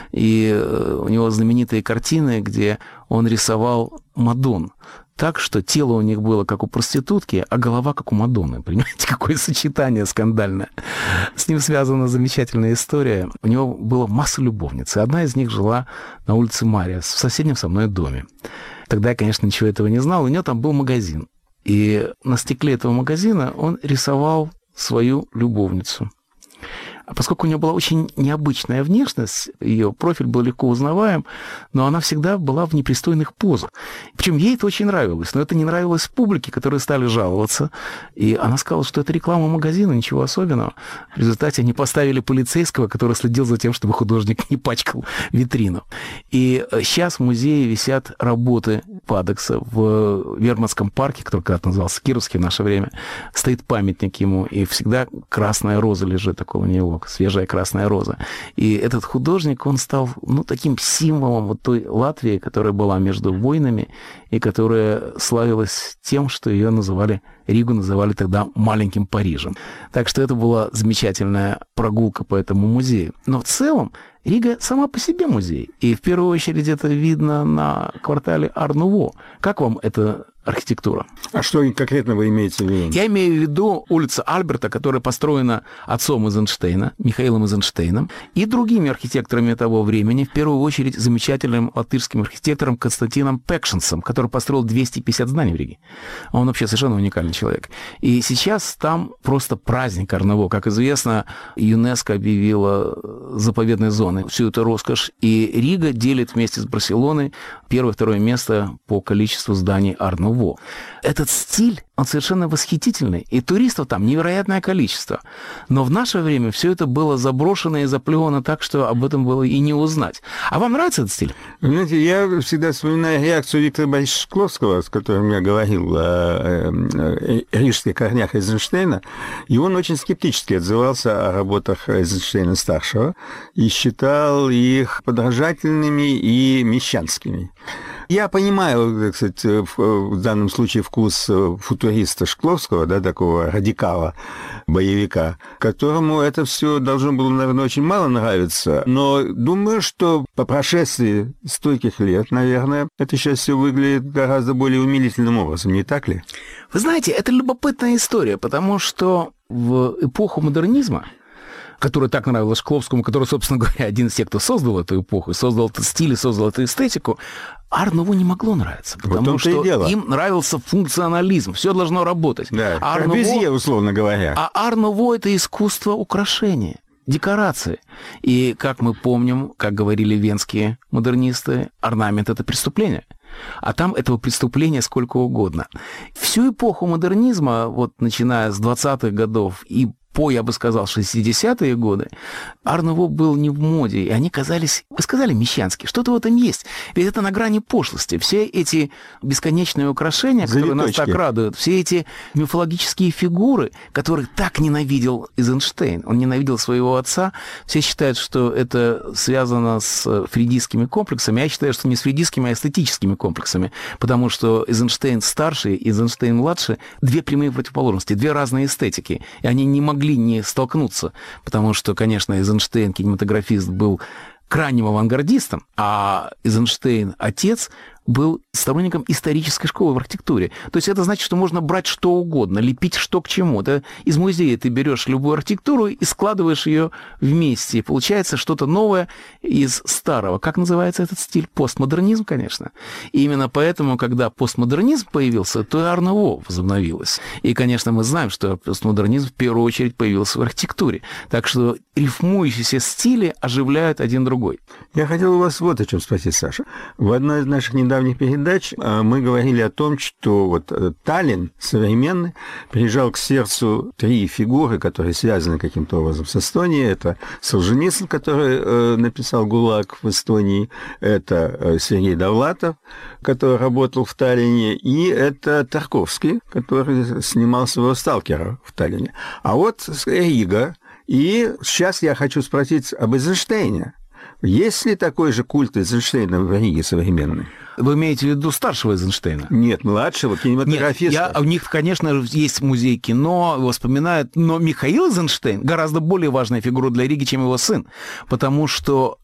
И у него знаменитые картины, где он рисовал Мадонн. Так, что тело у них было как у проститутки, а голова как у Мадонны. Понимаете, какое сочетание скандальное. С ним связана замечательная история. У него была масса любовниц, и одна из них жила на улице Мария, в соседнем со мной доме. Тогда я, конечно, ничего этого не знал. У него там был магазин. И на стекле этого магазина он рисовал свою любовницу. поскольку у нее была очень необычная внешность, ее профиль был легко узнаваем, но она всегда была в непристойных позах. Причем ей это очень нравилось, но это не нравилось публике, которые стали жаловаться. И она сказала, что это реклама магазина, ничего особенного. В результате они поставили полицейского, который следил за тем, чтобы художник не пачкал витрину. И сейчас в музее висят работы Паддокса в Вермонтском парке, который когда-то назывался Кировский в наше время. Стоит памятник ему, и всегда красная роза лежит около него, свежая красная роза. И этот художник, он стал таким символом вот той Латвии, которая была между войнами и которая славилась тем, что ее Ригу называли тогда маленьким Парижем. Так что это была замечательная прогулка по этому музею. Но в целом Рига сама по себе музей. И в первую очередь это видно на квартале Ар-Нуво. Как вам эта архитектура? А что конкретно вы имеете в виду? Я имею в виду улица Альберта, которая построена отцом Эйзенштейна, Михаилом Эйзенштейном, и другими архитекторами того времени, в первую очередь замечательным латышским архитектором Константином Пекшенсом, который построил 250 зданий в Риге. Он вообще совершенно уникальный человек. И сейчас там просто праздник Ар-Нуво. Как известно, ЮНЕСКО объявила заповедной зоной всю эту роскошь, и Рига делит вместе с Барселоной первое-второе место по количеству зданий Ар-Нуво. Этот стиль, он совершенно восхитительный, и туристов там невероятное количество. Но в наше время все это было заброшено и заплевано так, что об этом было и не узнать. А вам нравится этот стиль? Знаете, я всегда вспоминаю реакцию Виктора Борисовича Шкловского, с которым я говорил о рижских корнях Эйзенштейна, и он очень скептически отзывался о работах Эйзенштейна-старшего и считал их подражательными и мещанскими. Я понимаю, кстати, в данном случае вкус футуриста Шкловского, да, такого радикала, боевика, которому это все должно было, наверное, очень мало нравиться. Но думаю, что по прошествии стольких лет, наверное, это сейчас все выглядит гораздо более умилительным образом, не так ли? Вы знаете, это любопытная история, потому что в эпоху модернизма, которая так нравилась Шкловскому, который, собственно говоря, один из тех, кто создал эту эпоху, создал этот стиль и создал эту эстетику, Ар-Нуво не могло нравиться, потому что им нравился функционализм, все должно работать. Да, Корбюзье, условно говоря. А Ар-Нуво – это искусство украшения, декорации. И, как мы помним, как говорили венские модернисты, орнамент – это преступление. А там этого преступления сколько угодно. Всю эпоху модернизма, вот начиная с 20-х годов и я бы сказал, 60-е годы, Ар-Нуво был не в моде, и они казались, вы сказали, мещанские. Что-то в этом есть. Ведь это на грани пошлости. Все эти бесконечные украшения, которые нас так радуют, все эти мифологические фигуры, которых так ненавидел Эйзенштейн. Он ненавидел своего отца. Все считают, что это связано с фрейдистскими комплексами. Я считаю, что не с фрейдистскими, а эстетическими комплексами. Потому что Эйзенштейн старший и Эйзенштейн младший – две прямые противоположности, две разные эстетики. И они не могли не столкнуться, потому что, конечно, Эйзенштейн, кинематографист, был крайним авангардистом, а Эйзенштейн, отец, был сторонником исторической школы в архитектуре. То есть это значит, что можно брать что угодно, лепить что к чему. Это из музея ты берешь любую архитектуру и складываешь ее вместе. И получается что-то новое из старого. Как называется этот стиль? Постмодернизм, конечно. И именно поэтому, когда постмодернизм появился, то и Ар-Нуво возобновилось. И, конечно, мы знаем, что постмодернизм в первую очередь появился в архитектуре. Так что рифмующиеся стили оживляют один другой. Я хотел у вас вот о чем спросить, Саша. В одной из наших недавних передач мы говорили о том, что вот Таллин современный прижал к сердцу три фигуры, которые связаны каким-то образом с Эстонией. Это Солженицын, который написал «ГУЛАГ» в Эстонии, это Сергей Довлатов, который работал в Таллине, и это Тарковский, который снимал своего «Сталкера» в Таллине. А вот Рига. И сейчас я хочу спросить об Эйзенштейне. Есть ли такой же культ Эйзенштейна в Риге современный? Вы имеете в виду старшего Эйзенштейна? Нет, младшего, кинематографиста. У них, конечно, есть музей кино, его вспоминают, но Михаил Эйзенштейн гораздо более важная фигура для Риги, чем его сын, потому что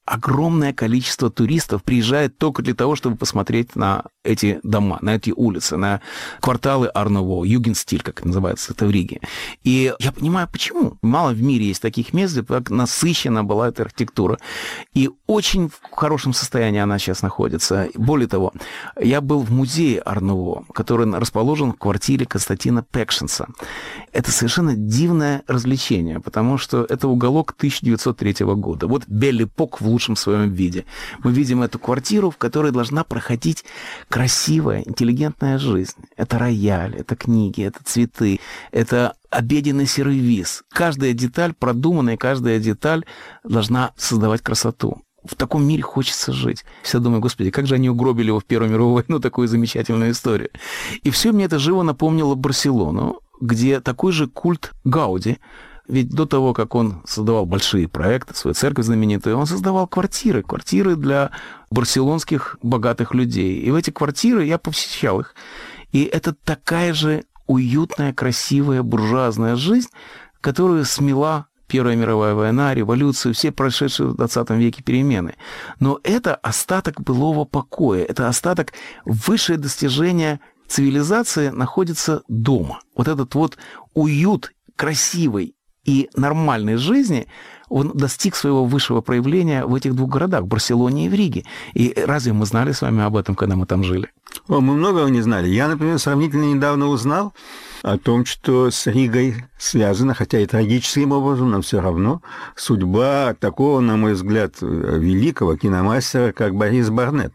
огромное количество туристов приезжает только для того, чтобы посмотреть на эти дома, на эти улицы, на кварталы Ар-Нуво, Югенстиль, как это называется, это в Риге. И я понимаю, почему. Мало в мире есть таких мест, где так насыщена была эта архитектура. И очень в хорошем состоянии она сейчас находится. Более того, я был в музее Ар-Нуво, который расположен в квартире Константина Пекшенса. Это совершенно дивное развлечение, потому что это уголок 1903 года. Вот Бель-Эпок в лучшем своем виде. Мы видим эту квартиру, в которой должна проходить красивая, интеллигентная жизнь. Это рояль, это книги, это цветы, это обеденный сервиз. Каждая деталь продуманная, каждая деталь должна создавать красоту. В таком мире хочется жить. Всегда думаю, господи, как же они угробили его в Первую мировую войну, такую замечательную историю. И все мне это живо напомнило Барселону, где такой же культ Гауди. Ведь до того, как он создавал большие проекты, свою церковь знаменитую, он создавал квартиры для барселонских богатых людей. И в эти квартиры я посещал их. И это такая же уютная, красивая, буржуазная жизнь, которую смела Первая мировая война, революцию, все прошедшие в 20 веке перемены. Но это остаток былого покоя, это остаток высшее достижение цивилизации находится дома. Вот этот вот уют красивой и нормальной жизни, он достиг своего высшего проявления в этих двух городах, в Барселоне и в Риге. И разве мы знали с вами об этом, когда мы там жили? Мы многого не знали. Я, например, сравнительно недавно узнал о том, что с Ригой связана, хотя и трагическим образом, но все равно, судьба такого, на мой взгляд, великого киномастера, как Борис Барнетт.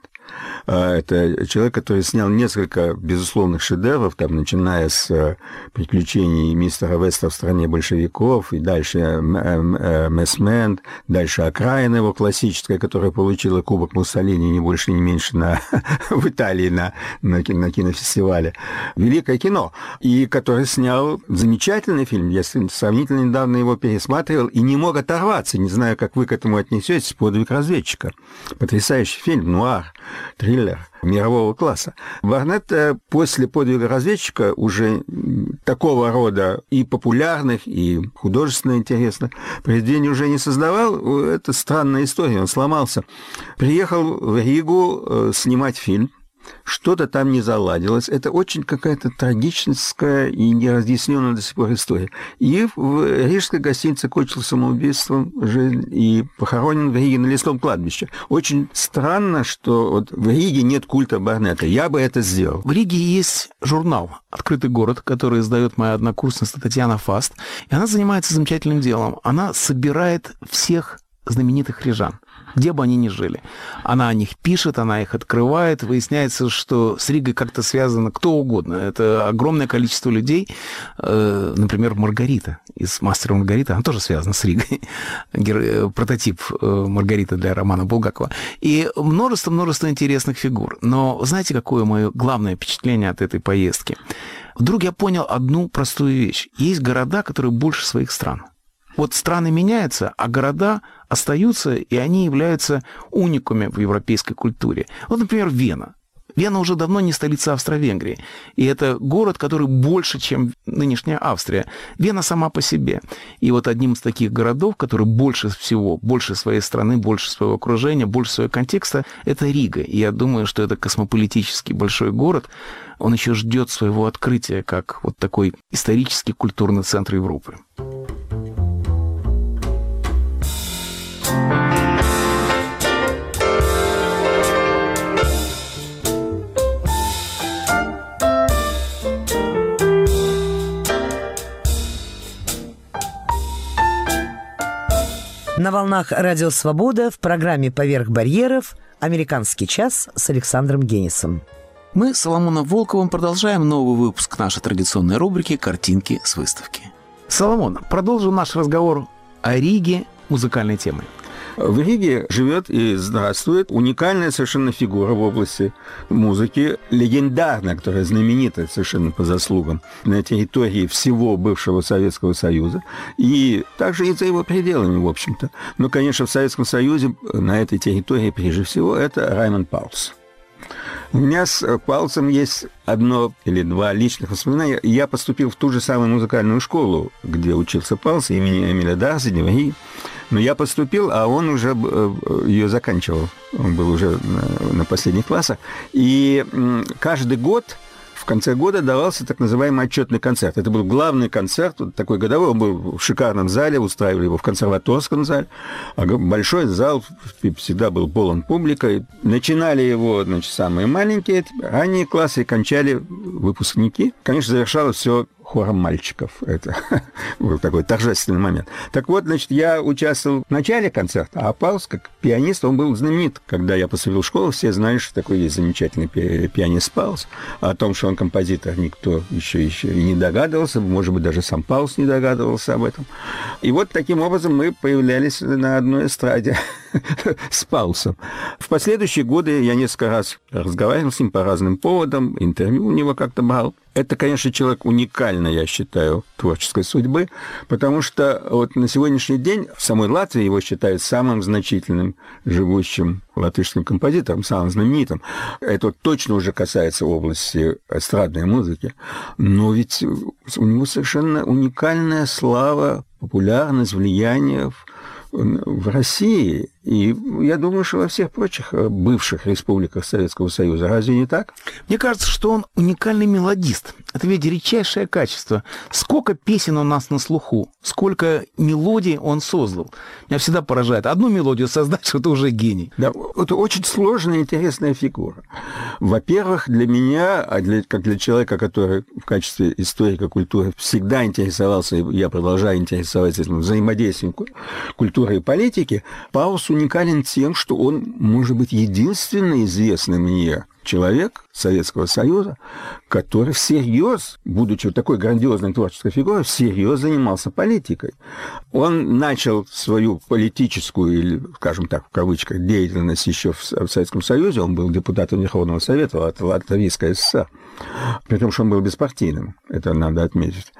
Это человек, который снял несколько безусловных шедевров, там, начиная с «Приключений мистера Веста в стране большевиков», и дальше «Месмен», дальше «Окраина» его классическая, которая получила Кубок Муссолини не больше, не меньше в Италии на кинофестивале. Великое кино. И который снял замечательный фильм. Я сравнительно недавно его пересматривал и не мог оторваться. Не знаю, как вы к этому отнесетесь. «Подвиг разведчика». Потрясающий фильм, нуар, триллер мирового класса. Барнетт после «Подвига разведчика» уже такого рода и популярных, и художественно интересных произведений уже не создавал. Это странная история, он сломался. Приехал в Ригу снимать фильм. Что-то там не заладилось. Это очень какая-то трагическая и неразъясненная до сих пор история. И в рижской гостинице кончил самоубийством и похоронен в Риге на Лесном кладбище. Очень странно, что вот в Риге нет культа Барнетта. Я бы это сделал. В Риге есть журнал «Открытый город», который издает моя однокурсница Татьяна Фаст. И она занимается замечательным делом. Она собирает всех знаменитых рижан, где бы они ни жили. Она о них пишет, она их открывает. Выясняется, что с Ригой как-то связано кто угодно. Это огромное количество людей. Например, Маргарита из «Мастера Маргарита», она тоже связана с Ригой. Прототип Маргариты для романа Булгакова. И множество интересных фигур. Но знаете, какое мое главное впечатление от этой поездки? Вдруг я понял одну простую вещь. Есть города, которые больше своих стран. Вот страны меняются, а города остаются, и они являются уникумами в европейской культуре. Вот, например, Вена. Вена уже давно не столица Австро-Венгрии. И это город, который больше, чем нынешняя Австрия. Вена сама по себе. И вот одним из таких городов, который больше всего, больше своей страны, больше своего окружения, больше своего контекста, это Рига. И я думаю, что это космополитический большой город. Он еще ждет своего открытия, как вот такой исторический культурный центр Европы. На волнах «Радио Свобода» в программе «Поверх барьеров» «Американский час» с Александром Генисом. Мы с Соломоном Волковым продолжаем новый выпуск нашей традиционной рубрики «Картинки с выставки». Соломон, продолжим наш разговор о Риге музыкальной темой. В Риге живет и здравствует уникальная совершенно фигура в области музыки, легендарная, которая знаменита совершенно по заслугам на территории всего бывшего Советского Союза и также и за его пределами, в общем-то. Но, конечно, в Советском Союзе на этой территории прежде всего это Раймонд Паулс. У меня с Паулсом есть одно или два личных воспоминания. Я поступил в ту же самую музыкальную школу, где учился Паулс, имени Эмиля Дарзини в Риге. Но я поступил, а он уже ее заканчивал. Он был уже на последних классах. И каждый год, в конце года давался так называемый отчетный концерт. Это был главный концерт, такой годовой, он был в шикарном зале, устраивали его в консерваторском зале. Большой зал всегда был полон публикой. Начинали его, значит, самые маленькие, ранние классы, и кончали выпускники. Конечно, завершалось все хором мальчиков. Это был такой торжественный момент. Так вот, значит, я участвовал в начале концерта, а Паулс, как пианист, он был знаменит. Когда я поступил в школу, все знали, что такой есть замечательный пианист Паулс. О том, что он композитор, никто еще и не догадывался. Может быть, даже сам Паулс не догадывался об этом. И вот таким образом мы появлялись на одной эстраде с Паулсом. В последующие годы я несколько раз разговаривал с ним по разным поводам, интервью у него как-то брал. Это, конечно, человек уникальный, я считаю, творческой судьбы, потому что вот на сегодняшний день в самой Латвии его считают самым значительным живущим латышским композитором, самым знаменитым. Это точно уже касается области эстрадной музыки. Но ведь у него совершенно уникальная слава, популярность, влияние в России. И я думаю, что во всех прочих бывших республиках Советского Союза. Разве не так? Мне кажется, что он уникальный мелодист. Это ведь редчайшее качество. Сколько песен у нас на слуху, сколько мелодий он создал. Меня всегда поражает. Одну мелодию создать, что это уже гений. Да, это очень сложная и интересная фигура. Во-первых, для меня, как для человека, который в качестве историка культуры всегда интересовался, и я продолжаю интересоваться этим взаимодействием культуры и политики, Паулс уникален тем, что он, может быть, единственный известный мне человек Советского Союза, который всерьез, будучи вот такой грандиозной творческой фигурой, всерьез занимался политикой. Он начал свою политическую, или, скажем так, в кавычках, деятельность еще в Советском Союзе. Он был депутатом Верховного Совета от Латвийской ССР. При том, что он был беспартийным, это надо отметить.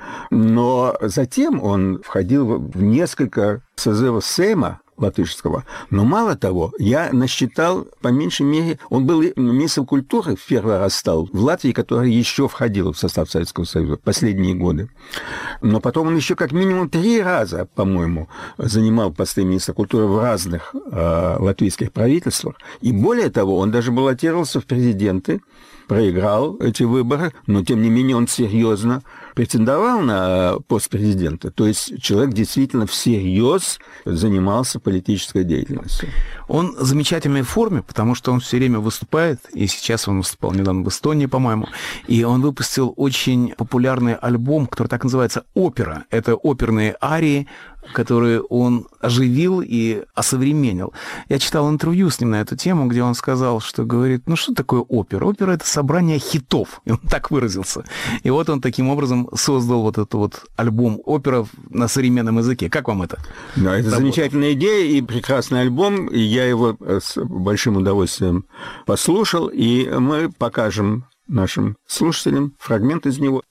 Но затем он входил в несколько созывов Сейма латышского. Но мало того, я насчитал, по меньшей мере, он был министром культуры, в первый раз стал в Латвии, которая еще входила в состав Советского Союза в последние годы. Но потом он еще как минимум 3 раза, по-моему, занимал посты министра культуры в разных латвийских правительствах. И более того, он даже баллотировался в президенты, проиграл эти выборы, но, тем не менее, он серьезно претендовал на пост президента. То есть человек действительно всерьез занимался политической деятельностью. Он в замечательной форме, потому что он все время выступает, и сейчас он выступал недавно в Эстонии, по-моему, и он выпустил очень популярный альбом, который так называется «Опера». Это оперные арии, которые он оживил и осовременил. Я читал интервью с ним на эту тему, где он сказал, что говорит, ну что такое опера? Опера – это собрание хитов, и он так выразился. И вот он таким образом создал вот этот вот альбом опера на современном языке. Как вам это? Да, это замечательная идея и прекрасный альбом, и я его с большим удовольствием послушал, и мы покажем нашим слушателям фрагмент из него.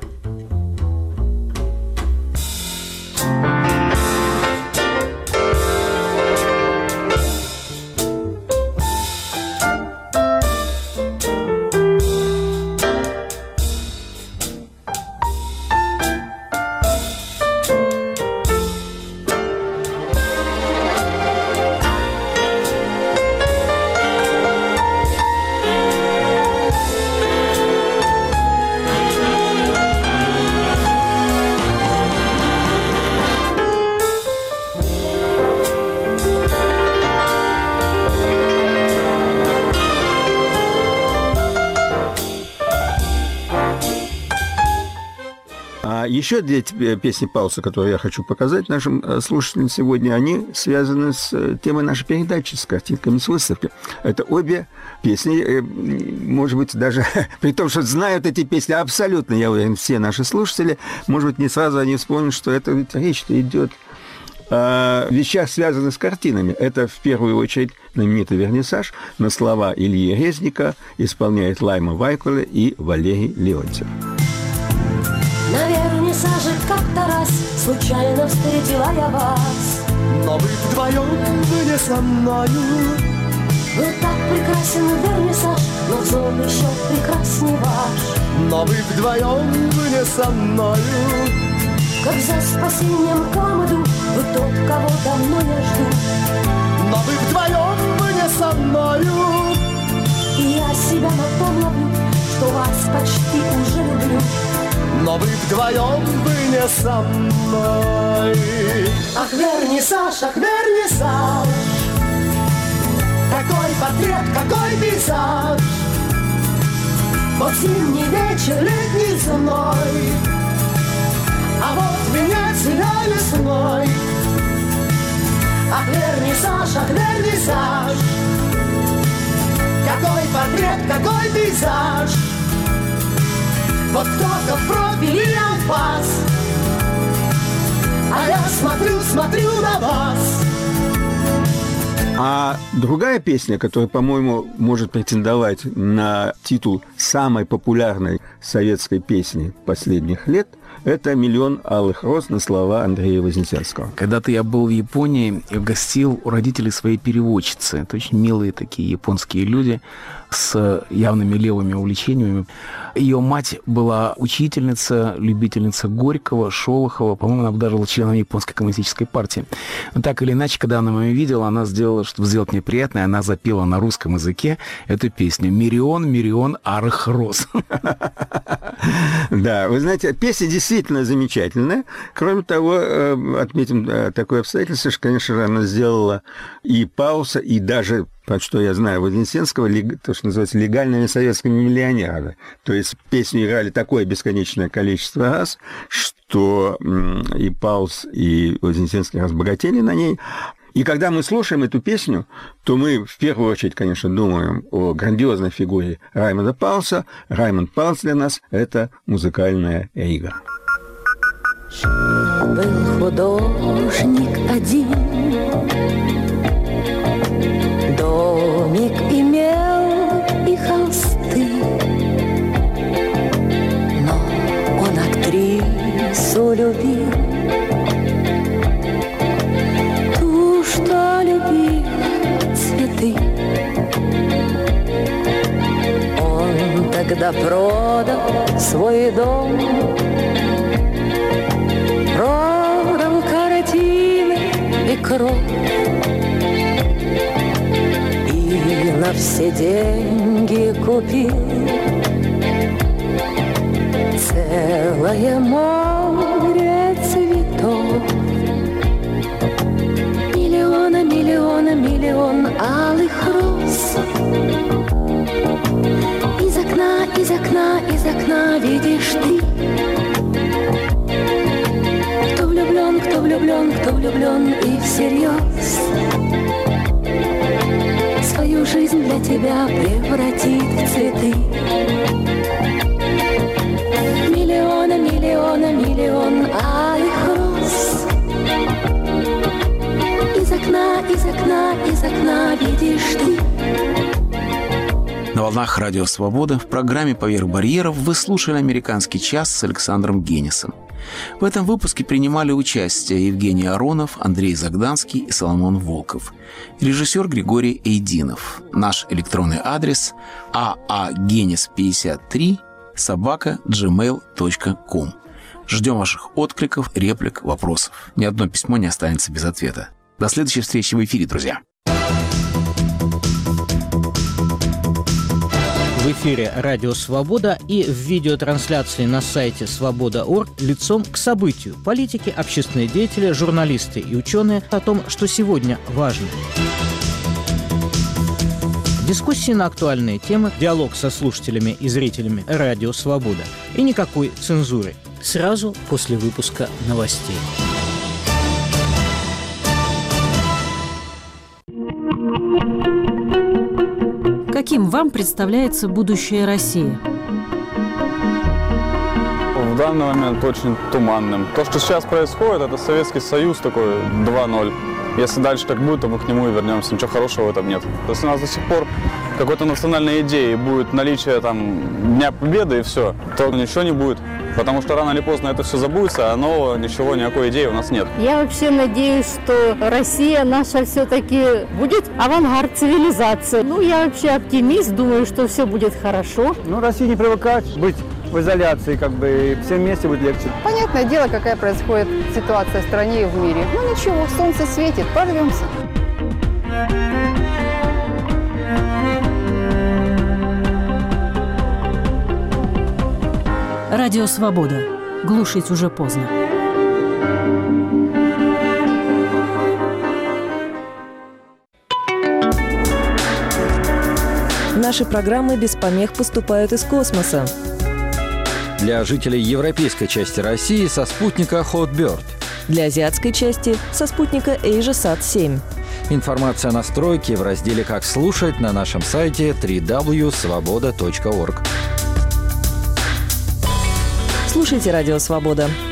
Еще 2 песни Паулса, которые я хочу показать нашим слушателям сегодня, они связаны с темой нашей передачи, с картинками с выставки. Это обе песни, может быть, даже при том, что знают эти песни абсолютно, я уверен, все наши слушатели, может быть, не сразу они вспомнят, что это ведь речь-то идет о вещах, связанных с картинами. Это, в первую очередь, знаменитый вернисаж на слова Ильи Резника исполняет Лайма Вайкуле и Валерий Леонтьев. На вернисаже как-то раз случайно встретила я вас. Но вы вдвоем, вы не со мною. Был так прекрасен вернисаж, но взор еще прекрасней ваш. Но вы вдвоем, вы не со мною. как за спасением к вам иду, вы тот, кого давно я жду. Но вы вдвоем, вы не со мною. И я себя на том ловлю, что вас почти уже люблю. Но вы вдвоем, вы не со мной. Ах, вернисаж, ах, вернисаж. Какой портрет, какой пейзаж. Вот зимний вечер, летний зной, а вот меня тебя весной. Ах, вернисаж, ах, вернисаж. Какой портрет, какой пейзаж. Вот кто-то в профиль анфас, а я смотрю, смотрю на вас. А другая песня, которая, по-моему, может претендовать на титул самой популярной советской песни последних лет, это «Миллион алых роз» на слова Андрея Вознесенского. Когда-то я был в Японии и гостил у родителей своей переводчицы. Это очень милые такие японские люди с явными левыми увлечениями. Ее мать была учительница, любительница Горького, Шолохова. По-моему, она даже была членом японской коммунистической партии. Но так или иначе, когда она меня видела, она сделала, чтобы сделать мне приятное, она запела на русском языке эту песню «Миллион, миллион алых роз». Да, вы знаете, песня действительно замечательная. Кроме того, отметим такое обстоятельство, что, конечно же, она сделала и Пауса, и даже, под что я знаю, Вознесенского, то, что называется, легальными советскими миллионерами. То есть песню играли такое бесконечное количество раз, что и Паус, и Вознесенский разбогатели на ней. И когда мы слушаем эту песню, то мы в первую очередь, конечно, думаем о грандиозной фигуре Раймонда Пауса. Раймонд Паус для нас – это музыкальная Рига. Был художник один, домик имел и холсты, но он актрису любил, ту, что любила цветы. Он тогда продал свой дом, продал картины и кровь, и на все деньги купил целое море цветов. Миллиона, миллиона, миллион алых роз. Из окна, из окна, из окна видишь ты. Кто влюблен, кто влюблен, кто влюблен и всерьез свою жизнь для тебя превратит в цветы. Миллиона, миллиона, миллион алых роз. Из окна, из окна, из окна видишь ты. На волнах Радио Свобода в программе «Поверх барьеров» вы слушали «Американский час» с Александром Генисом. В этом выпуске принимали участие Евгений Аронов, Андрей Загданский и Соломон Волков. Режиссер Григорий Эйдинов. Наш электронный адрес aa53@gmail.com. Ждем ваших откликов, реплик, вопросов. Ни одно письмо не останется без ответа. До следующей встречи в эфире, друзья. В эфире «Радио Свобода» и в видеотрансляции на сайте свобода.орг лицом к событию. Политики, общественные деятели, журналисты и ученые о том, что сегодня важно. Дискуссии на актуальные темы, диалог со слушателями и зрителями «Радио Свобода». И никакой цензуры. Сразу после выпуска новостей. Каким вам представляется будущее России? В данный момент очень туманным. То, что сейчас происходит, это Советский Союз такой 2.0. Если дальше так будет, то мы к нему и вернемся. Ничего хорошего в этом нет. Если у нас до сих пор какой-то национальной идеи будет наличие там Дня Победы и все, то ничего не будет. Потому что рано или поздно это все забудется, а нового ничего, никакой идеи у нас нет. Я вообще надеюсь, что Россия наша все-таки будет авангард цивилизации. Я вообще оптимист, думаю, что все будет хорошо. России не привыкать быть в изоляции, как бы, и всем вместе будет легче. Понятное дело, какая происходит ситуация в стране и в мире. Ну ничего, солнце светит, порвемся. Радио «Свобода». Глушить уже поздно. Наши программы без помех поступают из космоса. Для жителей европейской части России со спутника Hotbird. Для азиатской части со спутника AsiaSat-7. Информация о настройке в разделе «Как слушать» на нашем сайте www.svoboda.org. Слушайте «Радио Свобода».